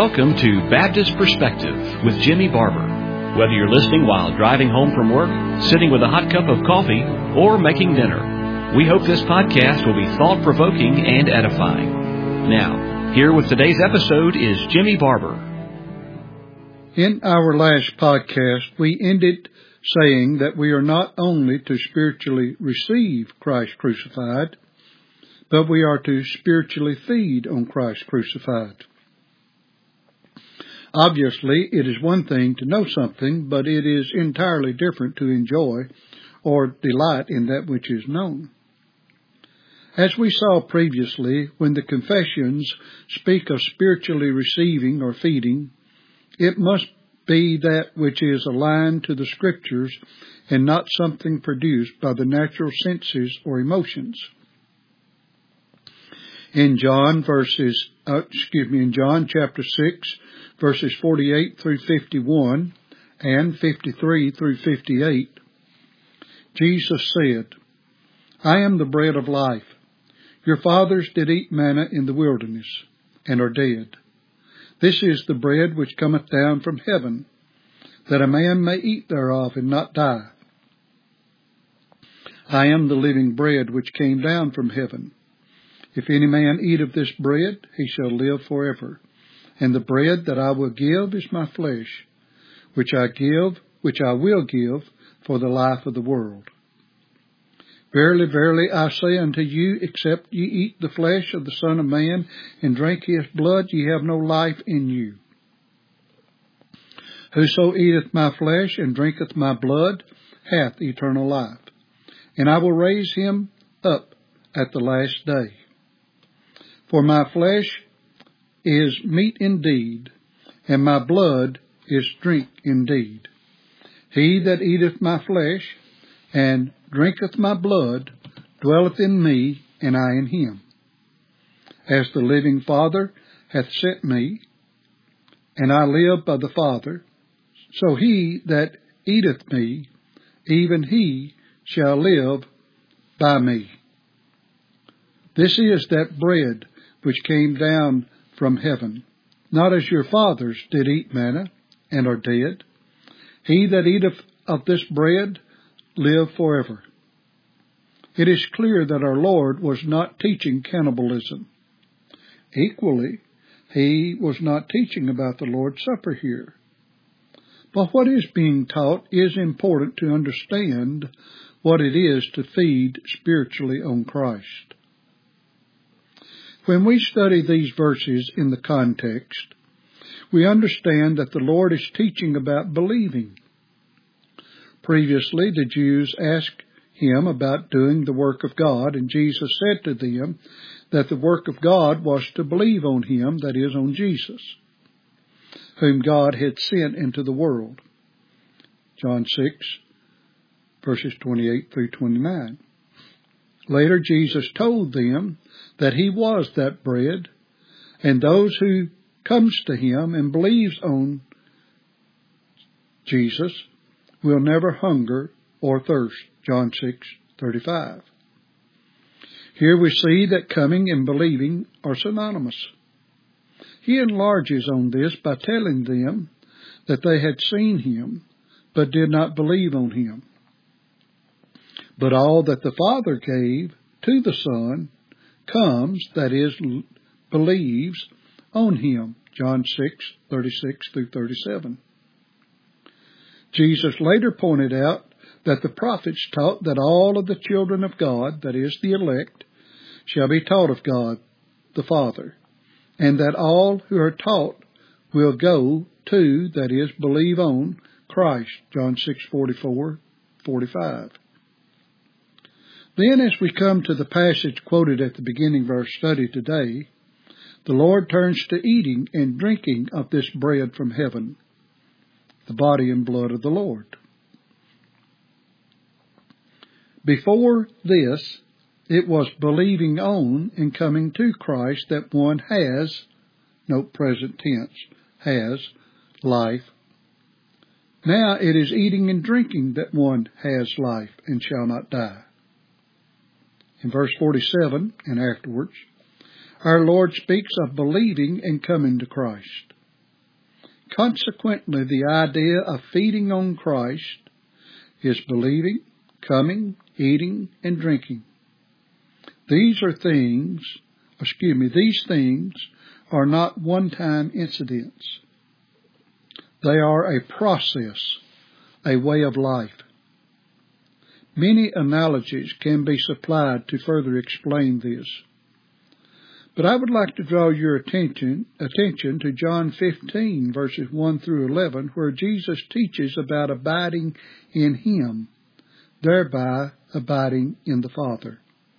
Welcome to Baptist Perspective with Jimmy Barber. Whether you're listening while driving home from work, sitting with a hot cup of coffee, or making dinner, we hope this podcast will be thought-provoking and edifying. Now, here with today's episode is Jimmy Barber. In our last podcast, we ended saying that we are not only to spiritually receive Christ crucified, but we are to spiritually feed on Christ crucified. Obviously, it is one thing to know something, but it is entirely different to enjoy or delight in that which is known. As we saw previously, when the confessions speak of spiritually receiving or feeding, it must be that which is aligned to the Scriptures and not something produced by the natural senses or emotions. In John chapter 6, verses 48 through 51 and 53 through 58, Jesus said, I am the bread of life. Your fathers did eat manna in the wilderness, and are dead. This is the bread which cometh down from heaven, that a man may eat thereof and not die. I am the living bread which came down from heaven. If any man eat of this bread, he shall live forever. And the bread that I will give is my flesh, which I will give for the life of the world. Verily, verily, I say unto you, except ye eat the flesh of the Son of Man and drink his blood, ye have no life in you. Whoso eateth my flesh and drinketh my blood hath eternal life, and I will raise him up at the last day. For my flesh is meat indeed, and my blood is drink indeed. He that eateth my flesh and drinketh my blood dwelleth in me, and I in him. As the living Father hath sent me, and I live by the Father, so he that eateth me, even he shall live by me. This is that bread which came down from heaven, not as your fathers did eat manna, and are dead. He that eateth of this bread live forever. It is clear that our Lord was not teaching cannibalism. Equally, he was not teaching about the Lord's Supper here. But what is being taught is important to understand what it is to feed spiritually on Christ. When we study these verses in the context, we understand that the Lord is teaching about believing. Previously, the Jews asked him about doing the work of God, and Jesus said to them that the work of God was to believe on him, that is, on Jesus, whom God had sent into the world. John 6, verses 28 through 29. Later, Jesus told them that he was that bread, and those who comes to him and believes on Jesus will never hunger or thirst. John 6:35. Here we see that coming and believing are synonymous. He enlarges on this by telling them that they had seen him, but did not believe on him. But all that the Father gave to the Son comes, that is, believes on him. John 6:36 through 37. Jesus later pointed out that the prophets taught that all of the children of God, that is, the elect, shall be taught of God the Father, and that all who are taught will go to, that is, believe on Christ. John 6:44-45. Then, as we come to the passage quoted at the beginning of our study today, the Lord turns to eating and drinking of this bread from heaven, the body and blood of the Lord. Before this, it was believing on and coming to Christ that one has, note present tense, has life. Now it is eating and drinking that one has life and shall not die. In verse 47 and afterwards, our Lord speaks of believing and coming to Christ. Consequently, the idea of feeding on Christ is believing, coming, eating, and drinking. These things are not one-time incidents. They are a process, a way of life. Many analogies can be supplied to further explain this. But I would like to draw your attention to John 15, verses 1 through 11, where Jesus teaches about abiding in Him, thereby abiding in the Father.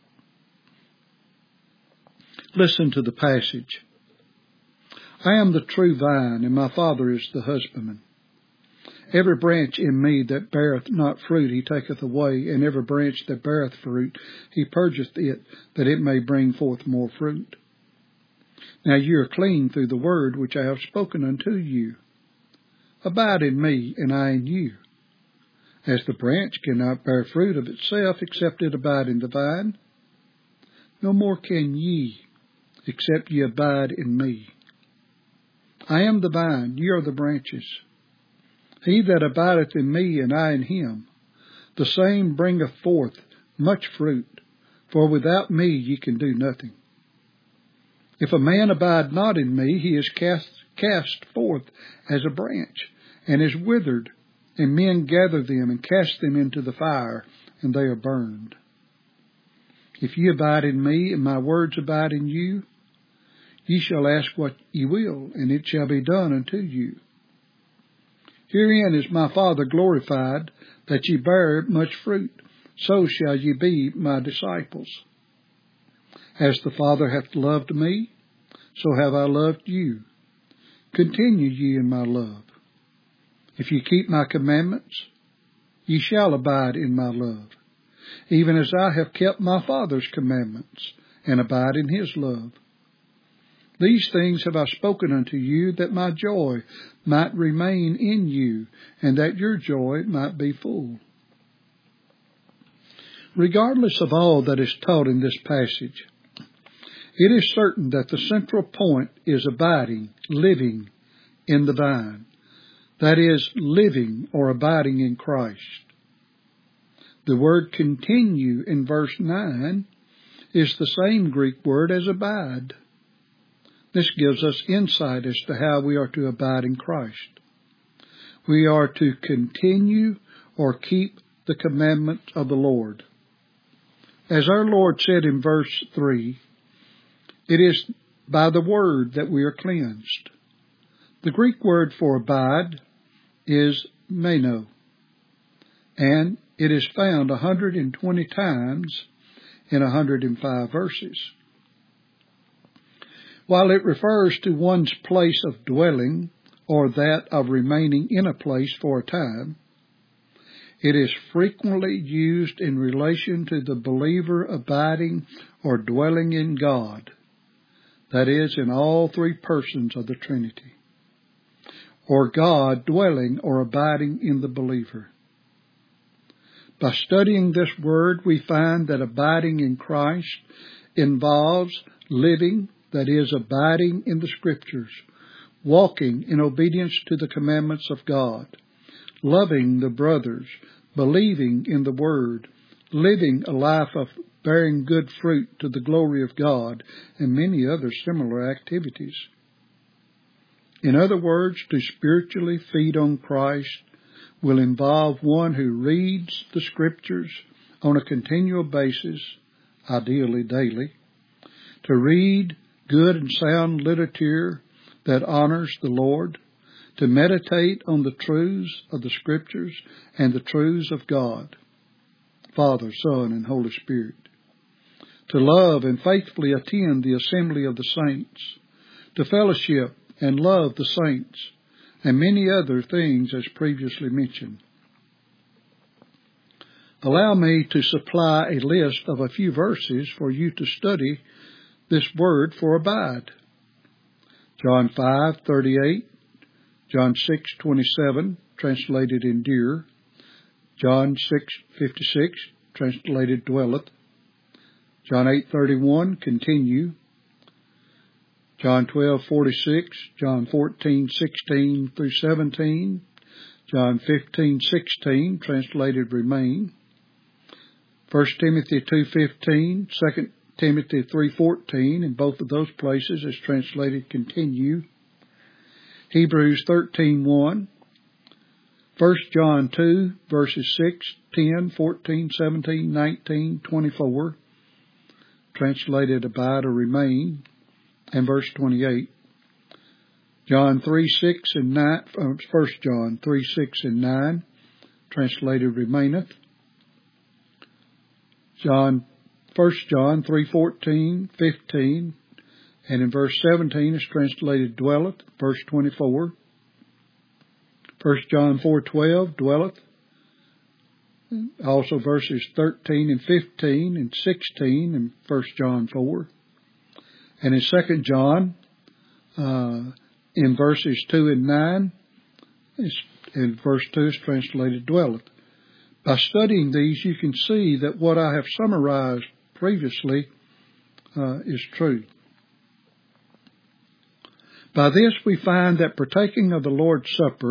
Listen to the passage. I am the true vine, and my Father is the husbandman. Every branch in me that beareth not fruit He taketh away, and every branch that beareth fruit He purgeth it, that it may bring forth more fruit. Now you are clean through the word which I have spoken unto you. Abide in me, and I in you. As the branch cannot bear fruit of itself, except it abide in the vine, no more can ye, except ye abide in me. I am the vine, ye are the branches. He that abideth in me, and I in him, the same bringeth forth much fruit, for without me ye can do nothing. If a man abide not in me, he is cast forth as a branch, and is withered, and men gather them and cast them into the fire, and they are burned. If ye abide in me, and my words abide in you, ye shall ask what ye will, and it shall be done unto you. Herein is my Father glorified, that ye bear much fruit, so shall ye be my disciples. As the Father hath loved me, so have I loved you. Continue ye in my love. If ye keep my commandments, ye shall abide in my love, even as I have kept my Father's commandments, and abide in his love. These things have I spoken unto you, that my joy might remain in you, and that your joy might be full. Regardless of all that is taught in this passage, it is certain that the central point is abiding, living in the vine. That is, living or abiding in Christ. The word continue in verse 9 is the same Greek word as abide. This gives us insight as to how we are to abide in Christ. We are to continue or keep the commandments of the Lord. As our Lord said in verse 3, it is by the word that we are cleansed. The Greek word for abide is meno, and it is found 120 times in 105 verses. While it refers to one's place of dwelling or that of remaining in a place for a time, it is frequently used in relation to the believer abiding or dwelling in God, that is, in all three persons of the Trinity, or God dwelling or abiding in the believer. By studying this word, we find that abiding in Christ involves living, that is, abiding in the Scriptures, walking in obedience to the commandments of God, loving the brothers, believing in the Word, living a life of bearing good fruit to the glory of God, and many other similar activities. In other words, to spiritually feed on Christ will involve one who reads the Scriptures on a continual basis, ideally daily, to read good and sound literature that honors the Lord, to meditate on the truths of the Scriptures and the truths of God, Father, Son, and Holy Spirit, to love and faithfully attend the assembly of the saints, to fellowship and love the saints, and many other things as previously mentioned. Allow me to supply a list of a few verses for you to study this word for abide. John 5:38, John 6:27, translated endure, John 6:56, translated dwelleth, John 8:31, continue, John 12:46, John 14:16 through 17, John 15:16, translated remain, 1 Timothy 2:15, 2 Timothy 3:14, in both of those places is translated continue, Hebrews 13:1, 1 John 2, verses 6, 10, 14, 17, 19, 24, translated abide or remain, and verse 28. John 3:6 and 9, 1 John 3:6 and 9, translated remaineth. 1 John 3:14, 15, and in verse 17 is translated dwelleth, verse 24. 1 John 4:12, dwelleth. Also verses 13 and 15 and 16 in 1 John 4. And in 2 John, in verses 2 and 9, in verse 2 is translated dwelleth. By studying these, you can see that what I have summarized previously is true. By this we find that by partaking of the Lord's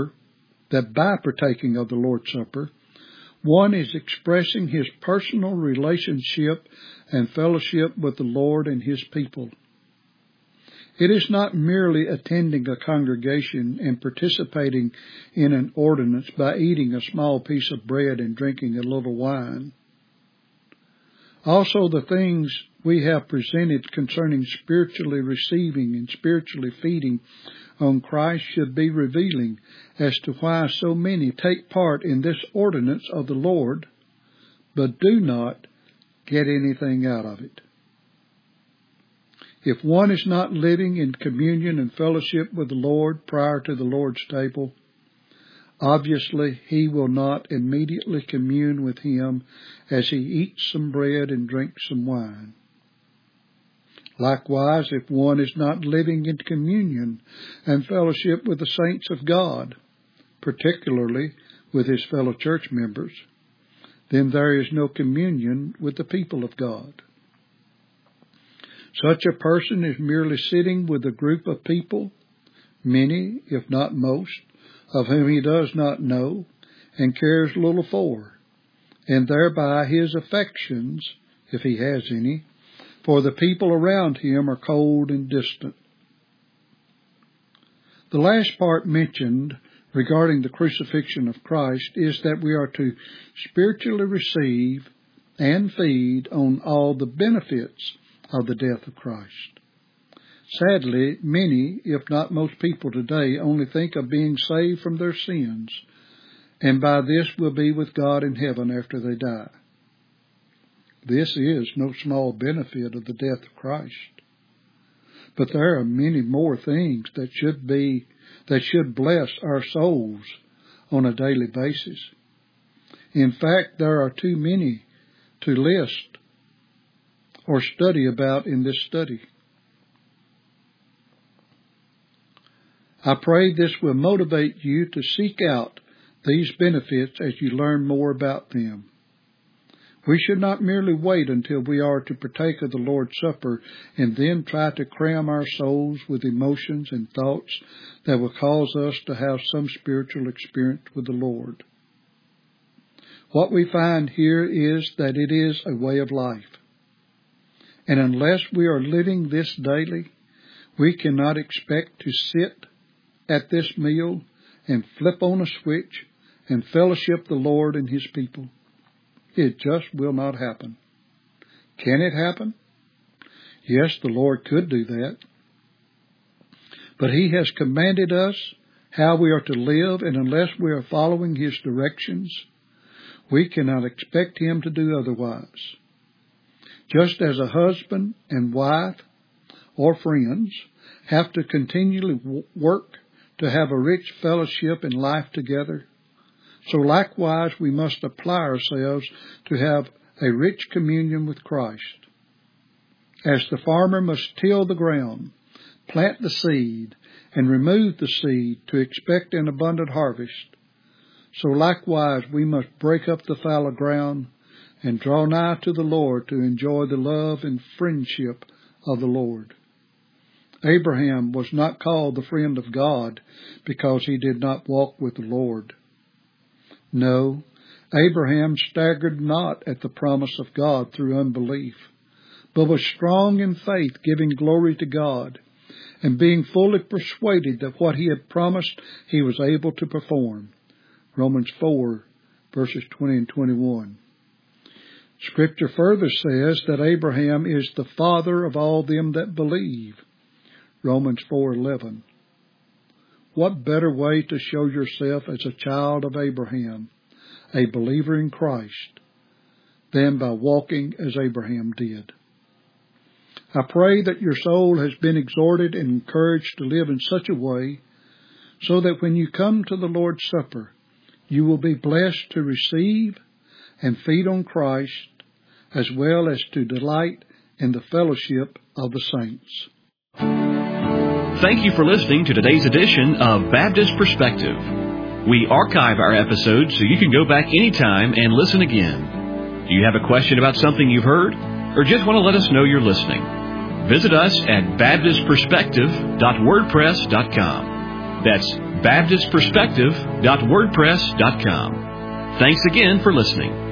Supper, one is expressing his personal relationship and fellowship with the Lord and his people. It is not merely attending a congregation and participating in an ordinance by eating a small piece of bread and drinking a little wine. Also, the things we have presented concerning spiritually receiving and spiritually feeding on Christ should be revealing as to why so many take part in this ordinance of the Lord, but do not get anything out of it. If one is not living in communion and fellowship with the Lord prior to the Lord's table, obviously he will not immediately commune with him as he eats some bread and drinks some wine. Likewise, if one is not living in communion and fellowship with the saints of God, particularly with his fellow church members, then there is no communion with the people of God. Such a person is merely sitting with a group of people, many, if not most, of whom he does not know and cares little for, and thereby his affections, if he has any, for the people around him are cold and distant. The last part mentioned regarding the crucifixion of Christ is that we are to spiritually receive and feed on all the benefits of the death of Christ. Sadly, many, if not most people today, only think of being saved from their sins, and by this will be with God in heaven after they die. This is no small benefit of the death of Christ. But there are many more things that should bless our souls on a daily basis. In fact, there are too many to list or study about in this study. I pray this will motivate you to seek out these benefits as you learn more about them. We should not merely wait until we are to partake of the Lord's Supper and then try to cram our souls with emotions and thoughts that will cause us to have some spiritual experience with the Lord. What we find here is that it is a way of life. And unless we are living this daily, we cannot expect to sit at this meal and flip on a switch and fellowship the Lord and his people. It just will not happen. Can it happen? Yes, the Lord could do that. But he has commanded us how we are to live, and unless we are following his directions, we cannot expect him to do otherwise. Just as a husband and wife or friends have to continually work to have a rich fellowship and life together, so likewise we must apply ourselves to have a rich communion with Christ. As the farmer must till the ground, plant the seed, and remove the seed to expect an abundant harvest, so likewise we must break up the fallow ground and draw nigh to the Lord to enjoy the love and friendship of the Lord. Abraham was not called the friend of God because he did not walk with the Lord. No, Abraham staggered not at the promise of God through unbelief, but was strong in faith, giving glory to God, and being fully persuaded that what he had promised he was able to perform. Romans 4, verses 20 and 21. Scripture further says that Abraham is the father of all them that believe. Romans 4:11. What better way to show yourself as a child of Abraham, a believer in Christ, than by walking as Abraham did? I pray that your soul has been exhorted and encouraged to live in such a way so that when you come to the Lord's Supper, you will be blessed to receive and feed on Christ, as well as to delight in the fellowship of the saints. Thank you for listening to today's edition of Baptist Perspective. We archive our episodes so you can go back anytime and listen again. Do you have a question about something you've heard, or just want to let us know you're listening? Visit us at baptistperspective.wordpress.com. That's baptistperspective.wordpress.com. Thanks again for listening.